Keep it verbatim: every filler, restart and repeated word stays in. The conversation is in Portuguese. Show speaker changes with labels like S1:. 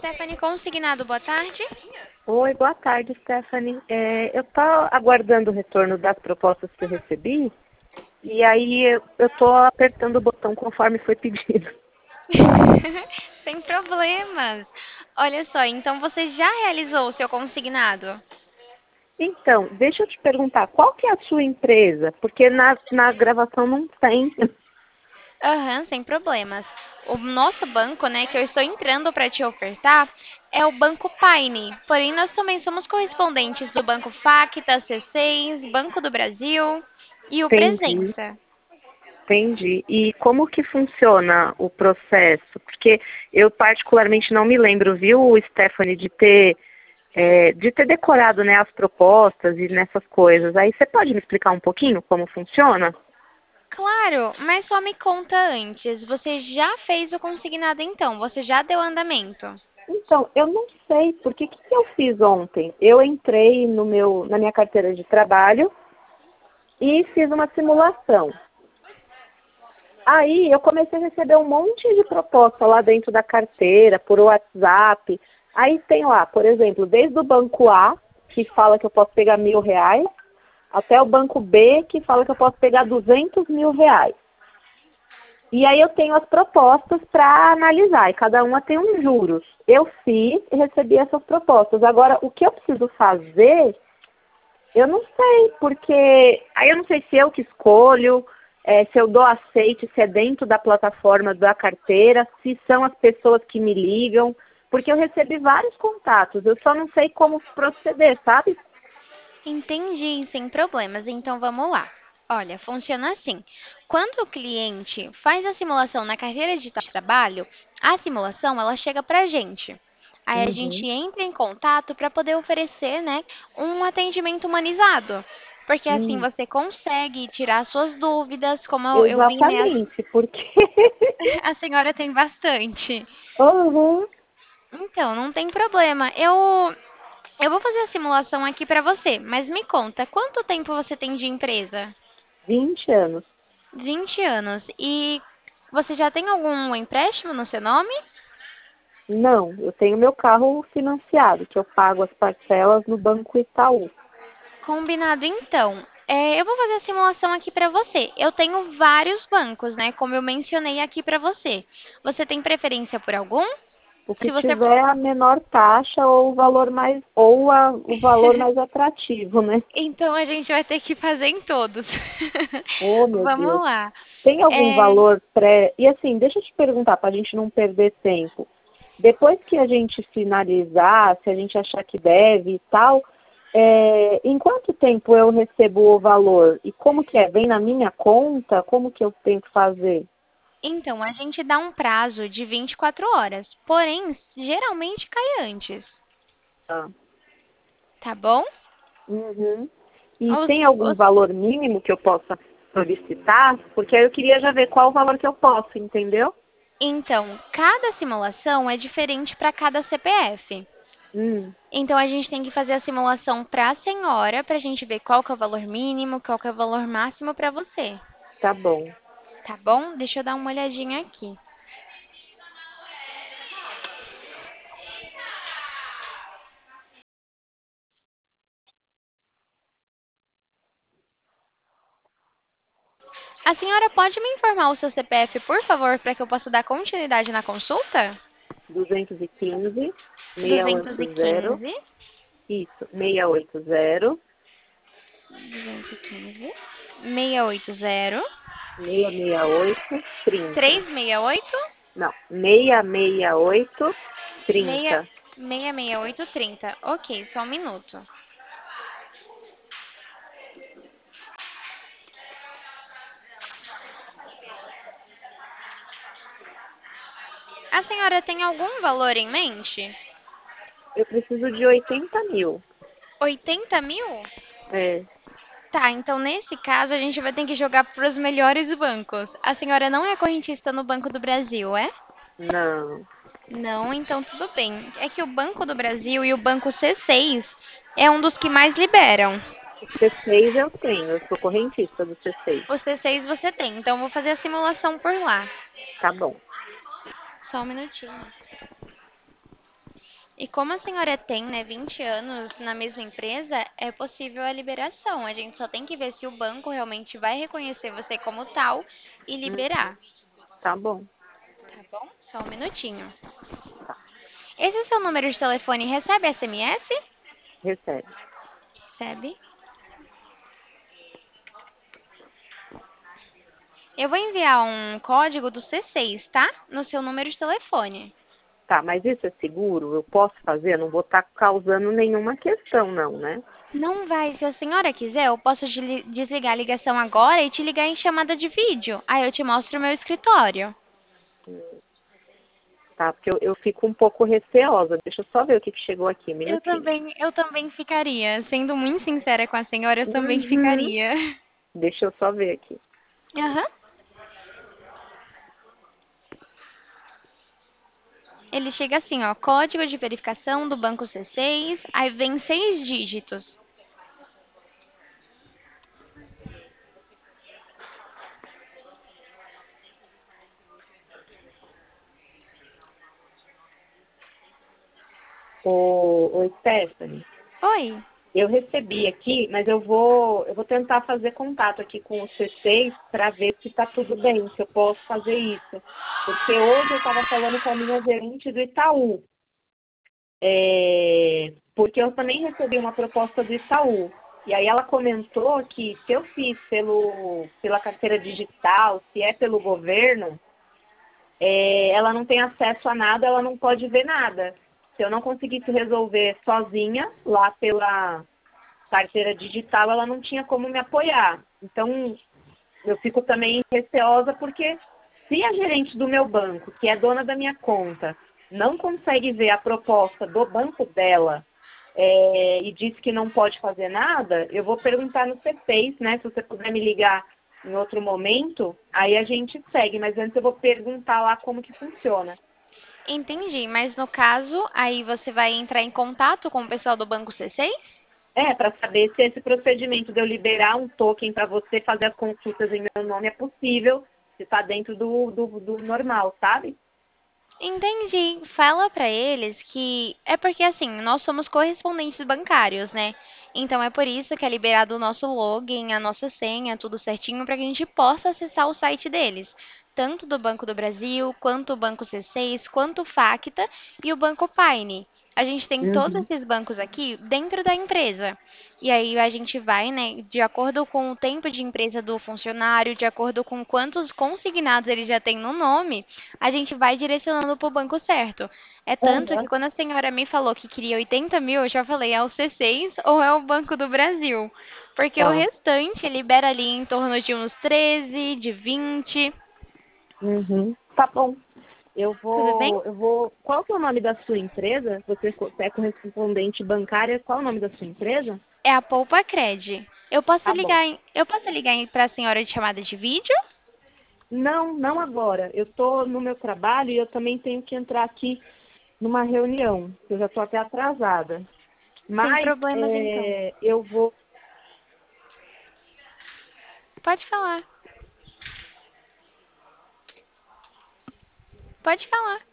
S1: Stephanie Consignado, boa tarde.
S2: Oi, boa tarde, Stephanie. É, eu estou aguardando o retorno das propostas que eu recebi e aí eu estou apertando o botão conforme foi pedido.
S1: Sem problemas. Olha só, então você já realizou o seu consignado?
S2: Então, deixa eu te perguntar, qual que é a sua empresa? Porque na, na gravação não tem.
S1: Aham, sem problemas. O nosso banco, né, que eu estou entrando para te ofertar, é o Banco Paine. Porém, nós também somos correspondentes do Banco Facta, C seis, Banco do Brasil e o
S2: Entendi,
S1: Presença.
S2: entendi. E como que funciona o processo? Porque eu particularmente não me lembro, viu, Stephanie, de ter, é, de ter decorado, né, as propostas e nessas coisas. Aí você pode me explicar um pouquinho como funciona?
S1: Claro, mas só me conta antes. Você já fez o consignado então? Você já deu andamento?
S2: Então, eu não sei, porque o que que eu fiz ontem? Eu entrei no meu, na minha carteira de trabalho e fiz uma simulação. Aí eu comecei a receber um monte de proposta lá dentro da carteira, por WhatsApp. Aí tem lá, por exemplo, desde o banco A, que fala que eu posso pegar mil reais, até o banco B, que fala que eu posso pegar duzentos mil reais. E aí eu tenho as propostas para analisar, e cada uma tem uns juros. Eu fiz e recebi essas propostas. Agora, o que eu preciso fazer, eu não sei, porque aí eu não sei se eu que escolho, eh, se eu dou aceite, se é dentro da plataforma da carteira, se são as pessoas que me ligam, porque eu recebi vários contatos, eu só não sei como proceder, sabe?
S1: Entendi, sem problemas. Então vamos lá. Olha, funciona assim. Quando o cliente faz a simulação na carteira de trabalho, a simulação ela chega para a gente. Aí a gente
S2: Uhum,
S1: entra em contato para poder oferecer, né, um atendimento humanizado. Porque assim
S2: hum,
S1: você consegue tirar suas dúvidas, como eu, eu vi, né,
S2: exatamente, porque...
S1: a, a senhora tem bastante.
S2: Uhum,
S1: Então, não tem problema. Eu eu vou fazer a simulação aqui para você, mas me conta, quanto tempo você tem de empresa?
S2: vinte anos.
S1: Vinte anos. E você já tem algum empréstimo no seu nome?
S2: Não, eu tenho meu carro financiado, que eu pago as parcelas no Banco Itaú.
S1: Combinado, então. É, eu vou fazer a simulação aqui para você. Eu tenho vários bancos, né? Como eu mencionei aqui para você. Você tem preferência por algum?
S2: O que
S1: Se você
S2: tiver a menor taxa ou o valor mais ou a- o valor mais atrativo, né?
S1: Então a gente vai ter que fazer em todos.
S2: Oh, meu Deus.
S1: Vamos lá.
S2: Tem algum
S1: É,
S2: valor pré... E assim, deixa eu te perguntar para a gente não perder tempo. Depois que a gente finalizar, se a gente achar que deve e tal, é, em quanto tempo eu recebo o valor? E como que é? Vem na minha conta? Como que eu tenho que fazer?
S1: então, a gente dá um prazo de vinte e quatro horas. Porém, geralmente cai antes.
S2: Ah.
S1: Tá bom?
S2: Uhum. E
S1: Os,
S2: tem algum
S1: os-
S2: valor mínimo que eu possa solicitar? Porque aí eu queria já ver qual o valor que eu posso, entendeu?
S1: então, cada simulação é diferente para cada C P F.
S2: Hum,
S1: Então, a gente tem que fazer a simulação para a senhora, para a gente ver qual que é o valor mínimo, qual que é o valor máximo para você.
S2: tá bom.
S1: Tá bom? Deixa eu dar uma olhadinha aqui. A senhora pode me informar o seu C P F, por favor, para que eu possa dar continuidade na consulta?
S2: duzentos e quinze,
S1: duzentos e
S2: seiscentos e oitenta,
S1: quinze,
S2: isso, seiscentos e oitenta,
S1: duzentos e quinze, seiscentos e oitenta,
S2: seiscentos e sessenta e oito, trinta.
S1: trezentos e sessenta e oito,
S2: Não, seiscentos e sessenta e oito,
S1: seiscentos
S2: trinta.
S1: e sessenta e oito, trinta. Ok, só um minuto. A senhora tem algum valor em mente?
S2: Eu preciso de oitenta mil.
S1: oitenta mil?
S2: É,
S1: Tá, então nesse caso a gente vai ter que jogar para os melhores bancos. A senhora não é correntista no Banco do Brasil, é?
S2: não.
S1: Não, então tudo bem. É que o Banco do Brasil e o Banco C seis é um dos que mais liberam.
S2: O C seis eu tenho, eu sou correntista do C seis.
S1: O C seis você tem, então eu vou fazer a simulação por lá.
S2: Tá bom.
S1: Só um minutinho. E como a senhora tem, né, vinte anos na mesma empresa, é possível a liberação. A gente só tem que ver se o banco realmente vai reconhecer você como tal e
S2: Hum,
S1: liberar.
S2: tá bom.
S1: Tá bom? Só um minutinho. Esse é o seu número de telefone recebe S M S?
S2: Recebe.
S1: Recebe. Eu vou enviar um código do C seis, tá? No seu número de telefone.
S2: Tá, mas isso é seguro? Eu posso fazer? Eu não vou estar causando nenhuma questão, não, né?
S1: Não vai. Se a senhora quiser, eu posso desli- desligar a ligação agora e te ligar em chamada de vídeo. Aí eu te mostro o meu escritório.
S2: Tá, porque eu, eu fico um pouco receosa. Deixa eu só ver o que, que chegou aqui, um
S1: Eu
S2: minutinho.
S1: também, eu também ficaria. Sendo muito sincera com a senhora, eu também
S2: Uhum.
S1: ficaria.
S2: Deixa eu só ver aqui.
S1: Aham. Ele chega assim, ó, código de verificação do banco C seis, aí vem seis dígitos.
S2: Ô, ô Stephanie,
S1: Oi.
S2: eu recebi aqui, mas eu vou, eu vou tentar fazer contato aqui com o C seis para ver se está tudo bem, se eu posso fazer isso. Porque hoje eu estava falando com a minha gerente do Itaú. É, porque eu também recebi uma proposta do Itaú. E aí ela comentou que se eu fiz pelo, pela carteira digital, se é pelo governo, é, ela não tem acesso a nada, ela não pode ver nada. Se eu não conseguisse resolver sozinha, lá pela carteira digital, ela não tinha como me apoiar. Então, eu fico também receosa porque se a gerente do meu banco, que é dona da minha conta, não consegue ver a proposta do banco dela é, e diz que não pode fazer nada, eu vou perguntar no C seis, né? Se você puder me ligar em outro momento, aí a gente segue, mas antes eu vou perguntar lá como que funciona.
S1: Entendi, mas no caso, aí você vai entrar em contato com o pessoal do banco C seis?
S2: É, para saber se esse procedimento de eu liberar um token para você fazer as consultas em meu nome é possível, se está dentro do, do, do normal, sabe?
S1: Entendi. Fala pra eles que é porque assim, nós somos correspondentes bancários, né? Então é por isso que é liberado o nosso login, a nossa senha, tudo certinho para que a gente possa acessar o site deles, tanto do Banco do Brasil, quanto o Banco C seis, quanto o Facta e o Banco Paine. A gente tem todos
S2: Uhum.
S1: esses bancos aqui dentro da empresa. E aí a gente vai, né, de acordo com o tempo de empresa do funcionário, de acordo com quantos consignados ele já tem no nome, a gente vai direcionando para o banco certo. É tanto que
S2: Aham.
S1: quando a senhora me falou que queria oitenta mil, eu já falei, é o C seis ou é o Banco do Brasil? Porque o
S2: Tá.
S1: restante libera ali em torno de uns treze, de vinte.
S2: Uhum. Tá bom. Eu
S1: Tudo bem?
S2: vou, eu vou. Qual que é o nome da sua empresa? Você co- é correspondente bancária, qual é o nome da sua empresa?
S1: É a Poupa Cred. Eu posso
S2: Tá bom.
S1: ligar, em- eu posso ligar para a senhora de chamada de vídeo?
S2: Não, não agora. Eu estou no meu trabalho e eu também tenho que entrar aqui numa reunião. Eu já estou até atrasada.
S1: Sem
S2: Mas
S1: problemas então.
S2: é, eu vou.
S1: Pode falar. Pode falar.